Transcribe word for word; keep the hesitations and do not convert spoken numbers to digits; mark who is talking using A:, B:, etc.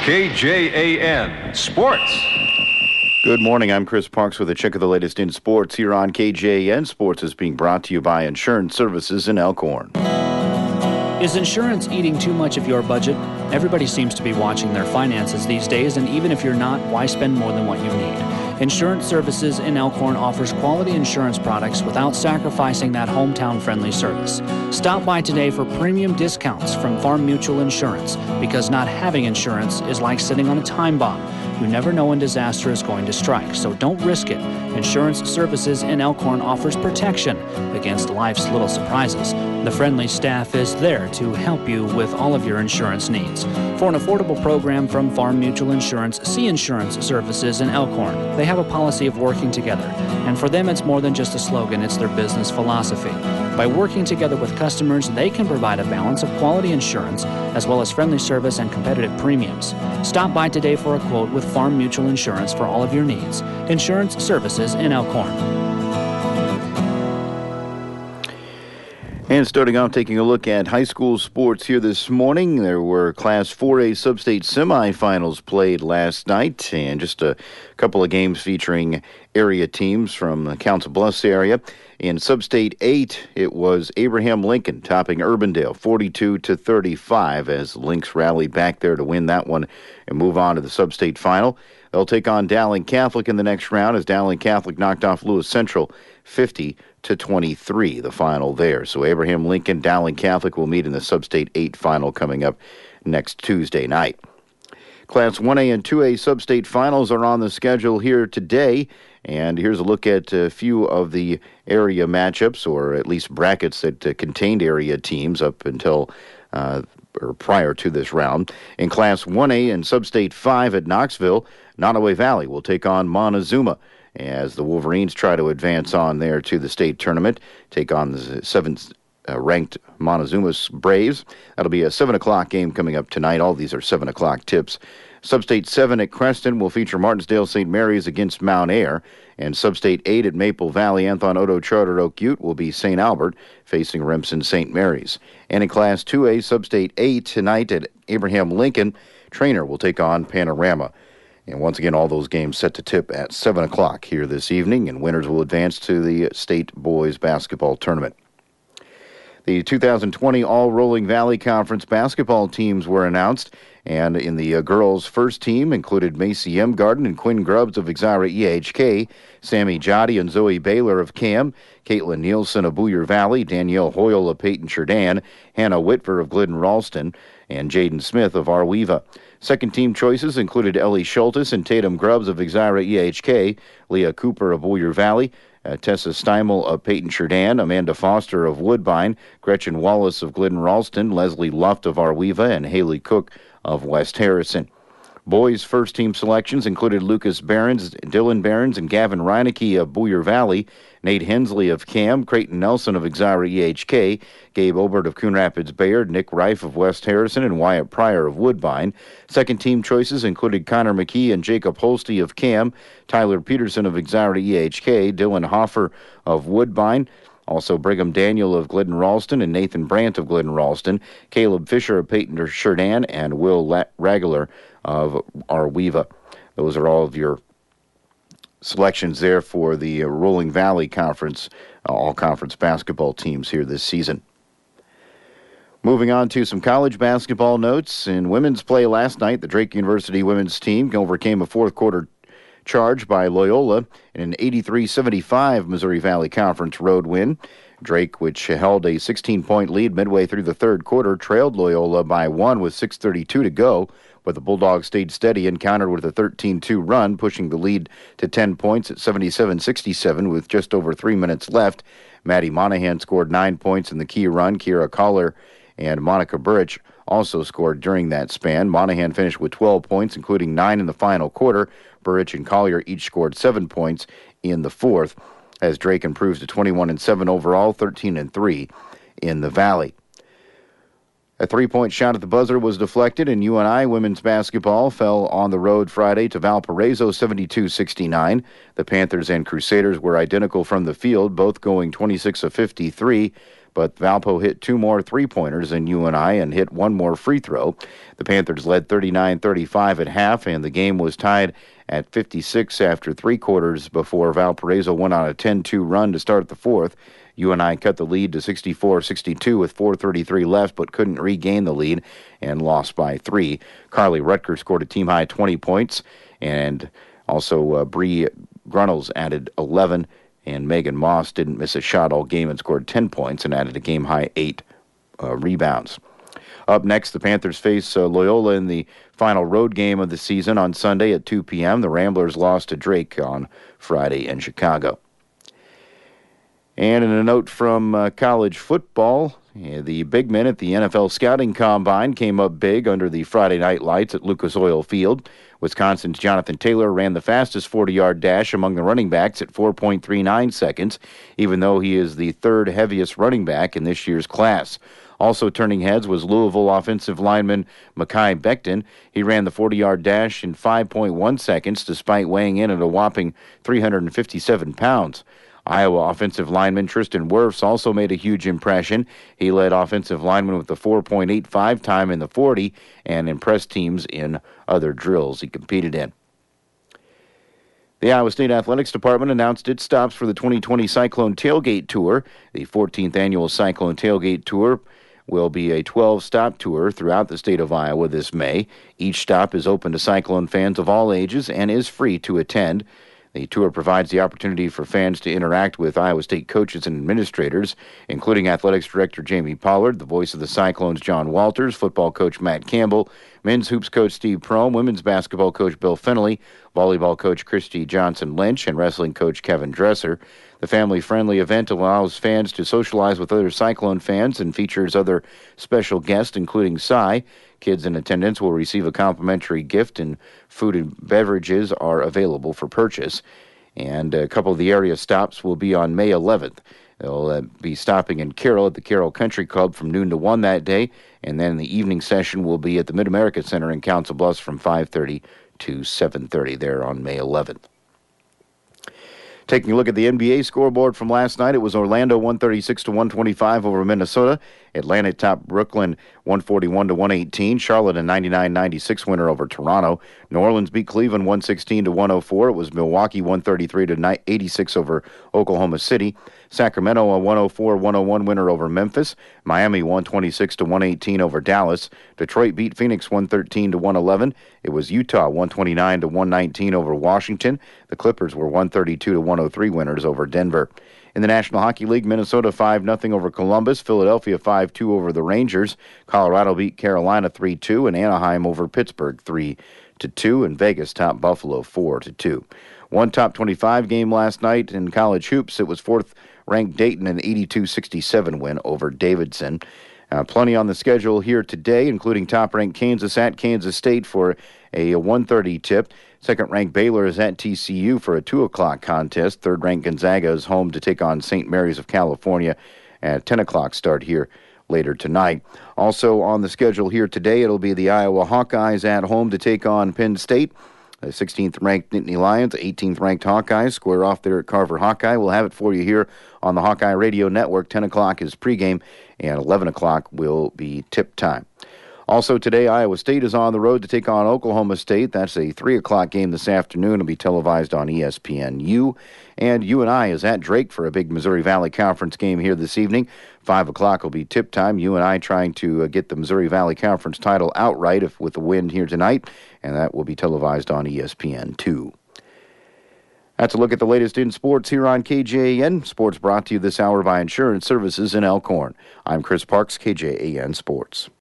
A: K J A N Sports.
B: Good morning. I'm Chris Parks with a check of the latest in sports here on K J A N. Sports is being brought to you by Insurance Services in Elkhorn.
C: Is insurance eating too much of your budget? Everybody seems to be watching their finances these days, and even if you're not, why spend more than what you need? Insurance Services in Elkhorn offers quality insurance products without sacrificing that hometown-friendly service. Stop by today for premium discounts from Farm Mutual Insurance, because not having insurance is like sitting on a time bomb. You never know when disaster is going to strike, so don't risk it. Insurance Services in Elkhorn offers protection against life's little surprises. The friendly staff is there to help you with all of your insurance needs. For an affordable program from Farm Mutual Insurance, see Insurance Services in Elkhorn. They have a policy of working together, and for them it's more than just a slogan, it's their business philosophy. By working together with customers, they can provide a balance of quality insurance as well as friendly service and competitive premiums. Stop by today for a quote with Farm Mutual Insurance for all of your needs. Insurance Services in Elkhorn.
B: And starting off, taking a look at high school sports here this morning. There were Class four A Sub-State semifinals played last night, and just a couple of games featuring area teams from the Council Bluffs area. In Sub-State eight, it was Abraham Lincoln topping Urbandale forty-two to thirty-five as Lynx rallied back there to win that one and move on to the Sub-State final. They'll take on Dowling Catholic in the next round as Dowling Catholic knocked off Lewis Central fifty to twenty-three, the final there. So Abraham Lincoln, Dowling Catholic will meet in the Sub-State eight final coming up next Tuesday night. Class one A and two A Sub-State finals are on the schedule here today, and here's a look at a few of the area matchups, or at least brackets that uh, contained area teams up until uh, or prior to this round. In Class one A and Sub-State five at Knoxville, Nottoway Valley will take on Montezuma as the Wolverines try to advance on there to the state tournament, take on the seventh uh, ranked Montezuma's Braves. That'll be a seven o'clock game coming up tonight. All these are seven o'clock tips. Sub-State seven at Creston will feature Martinsdale Saint Mary's against Mount Ayr, and Sub-State eight at Maple Valley, Anthon Odo Charter Oak Ute will be Saint Albert facing Remsen Saint Mary's. And in Class two A, Sub-State eight tonight at Abraham Lincoln, Trainer will take on Panorama. And once again, all those games set to tip at seven o'clock here this evening, and winners will advance to the state boys basketball tournament. The two thousand twenty All-Rolling Valley Conference basketball teams were announced, and in the uh, girls' first team included Macy M. Garden and Quinn Grubbs of Exira E H K, Sammy Jotty and Zoe Baylor of Cam, Caitlin Nielsen of Booyer Valley, Danielle Hoyle of Peyton Cherdan, Hannah Whitver of Glidden Ralston, and Jaden Smith of Arweva. Second team choices included Ellie Schultes and Tatum Grubbs of Exira E H K, Leah Cooper of Booyer Valley, uh, Tessa Steimel of Peyton Cherdan, Amanda Foster of Woodbine, Gretchen Wallace of Glidden Ralston, Leslie Luft of Arweva, and Haley Cook of West Harrison. Boys' first team selections included Lucas Behrens, Dylan Behrens, and Gavin Reinecke of Booyer Valley, Nate Hensley of Cam, Creighton Nelson of Exira E H K, Gabe Obert of Coon Rapids Bayard, Nick Reif of West Harrison, and Wyatt Pryor of Woodbine. Second team choices included Connor McKee and Jacob Holste of Cam, Tyler Peterson of Exira E H K, Dylan Hoffer of Woodbine, also Brigham Daniel of Glidden Ralston and Nathan Brandt of Glidden Ralston, Caleb Fisher of Peyton Cherdan, and Will La- Ragler of Arweva. Those are all of your selections there for the uh, Rolling Valley Conference, uh, all-conference basketball teams here this season. Moving on to some college basketball notes. In women's play last night, the Drake University women's team overcame a fourth-quarter charge by Loyola in an eighty-three seventy-five Missouri Valley Conference road win. Drake, which held a sixteen-point lead midway through the third quarter, trailed Loyola by one with six thirty-two to go, but the Bulldogs stayed steady and countered with a thirteen two run, pushing the lead to ten points at seventy-seven sixty-seven with just over three minutes left. Maddie Monahan scored nine points in the key run. Kira Collar and Monica Burich also scored during that span. Monahan finished with twelve points, including nine in the final quarter. Burich and Collier each scored seven points in the fourth, as Drake improves to twenty-one and seven overall, thirteen and three in the Valley. A three-point shot at the buzzer was deflected, and U N I women's basketball fell on the road Friday to Valparaiso seventy-two sixty-nine. The Panthers and Crusaders were identical from the field, both going twenty-six of fifty-three. but Valpo hit two more three-pointers than U N I and hit one more free throw. The Panthers led thirty-nine thirty-five at half, and the game was tied at fifty-six after three quarters before Valparaiso went on a ten two run to start the fourth. U N I cut the lead to sixty-four sixty-two with four thirty-three left, but couldn't regain the lead and lost by three. Carly Rutger scored a team-high twenty points, and also uh, Bree Grunnels added eleven, and Megan Moss didn't miss a shot all game and scored ten points and added a game-high eight uh, rebounds. Up next, the Panthers face uh, Loyola in the final road game of the season on Sunday at two p.m. The Ramblers lost to Drake on Friday in Chicago. And in a note from uh, college football, yeah, the big men at the N F L Scouting Combine came up big under the Friday night lights at Lucas Oil Field. Wisconsin's Jonathan Taylor ran the fastest forty-yard dash among the running backs at four point three nine seconds, even though he is the third heaviest running back in this year's class. Also turning heads was Louisville offensive lineman Mekhi Becton. He ran the forty-yard dash in five point one seconds despite weighing in at a whopping three hundred fifty-seven pounds. Iowa offensive lineman Tristan Wirfs also made a huge impression. He led offensive linemen with the four point eight five time in the forty and impressed teams in other drills he competed in. The Iowa State Athletics Department announced its stops for the twenty twenty Cyclone Tailgate Tour. The fourteenth annual Cyclone Tailgate Tour will be a twelve-stop tour throughout the state of Iowa this May. Each stop is open to Cyclone fans of all ages and is free to attend. The tour provides the opportunity for fans to interact with Iowa State coaches and administrators, including Athletics Director Jamie Pollard, the voice of the Cyclones John Walters, football coach Matt Campbell, men's hoops coach Steve Prohm, women's basketball coach Bill Finley, volleyball coach Christy Johnson-Lynch, and wrestling coach Kevin Dresser. The family-friendly event allows fans to socialize with other Cyclone fans and features other special guests, including Cy. Kids in attendance will receive a complimentary gift, and food and beverages are available for purchase. And a couple of the area stops will be on May eleventh. They'll uh, be stopping in Carroll at the Carroll Country Club from noon to one that day, and then the evening session will be at the Mid-America Center in Council Bluffs from five thirty to seven thirty there on May eleventh. Taking a look at the N B A scoreboard from last night, it was Orlando one thirty-six to one twenty-five over Minnesota. Atlanta topped Brooklyn one forty-one to one eighteen. Charlotte a ninety-nine ninety-six winner over Toronto. New Orleans beat Cleveland one sixteen to one oh four. It was Milwaukee one thirty-three to eighty-six over Oklahoma City. Sacramento a one oh four one oh one winner over Memphis. Miami one twenty-six to one eighteen over Dallas. Detroit beat Phoenix one thirteen to one eleven. It was Utah one twenty-nine to one nineteen over Washington. The Clippers were one thirty-two to one oh three winners over Denver. In the National Hockey League, Minnesota five nothing over Columbus. Philadelphia five two over the Rangers. Colorado beat Carolina three two, and Anaheim over Pittsburgh three to two, and Vegas topped Buffalo four to two. One top twenty-five game last night in college hoops. It was fourth-ranked Dayton, an eighty-two sixty-seven win over Davidson. Uh, plenty on the schedule here today, including top-ranked Kansas at Kansas State for a one thirty tip. Second-ranked Baylor is at T C U for a two o'clock contest. Third-ranked Gonzaga is home to take on Saint Mary's of California at ten o'clock start here later tonight. Also on the schedule here today, it'll be the Iowa Hawkeyes at home to take on Penn State. The sixteenth-ranked Nittany Lions, eighteenth-ranked Hawkeyes square off there at Carver Hawkeye. We'll have it for you here on the Hawkeye Radio Network. ten o'clock is pregame, and eleven o'clock will be tip time. Also today, Iowa State is on the road to take on Oklahoma State. That's a three o'clock game this afternoon. It'll be televised on E S P N U. And U N I is at Drake for a big Missouri Valley Conference game here this evening. five o'clock will be tip time. U N I trying to uh, get the Missouri Valley Conference title outright if, with the win here tonight. And that will be televised on E S P N two. That's a look at the latest in sports here on K J A N. Sports brought to you this hour by Insurance Services in Elkhorn. I'm Chris Parks, K J A N Sports.